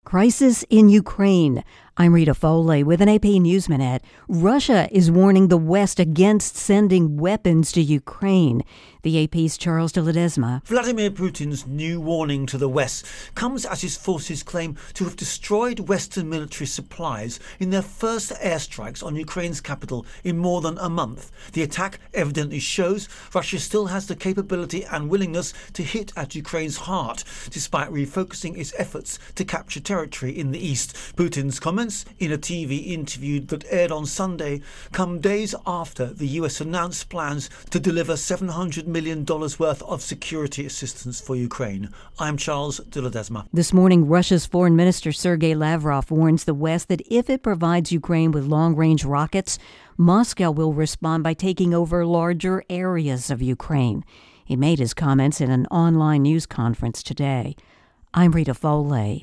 Crisis in Ukraine. I'm Rita Foley with an AP News Minute. Russia is warning the West against sending weapons to Ukraine. The AP's Charles de Ledesma. Vladimir Putin's new warning to the West comes as his forces claim to have destroyed Western military supplies in their first airstrikes on Ukraine's capital in more than a month. The attack evidently shows Russia still has the capability and willingness to hit at Ukraine's heart, despite refocusing its efforts to capture territory in the east. Putin's comments in a TV interview that aired on Sunday come days after the US announced plans to deliver $700 million worth of security assistance for Ukraine. I'm Charles de Ledesma. This morning, Russia's Foreign Minister Sergei Lavrov warns the West that if it provides Ukraine with long-range rockets, Moscow will respond by taking over larger areas of Ukraine. He made his comments in an online news conference today. I'm Rita Foley.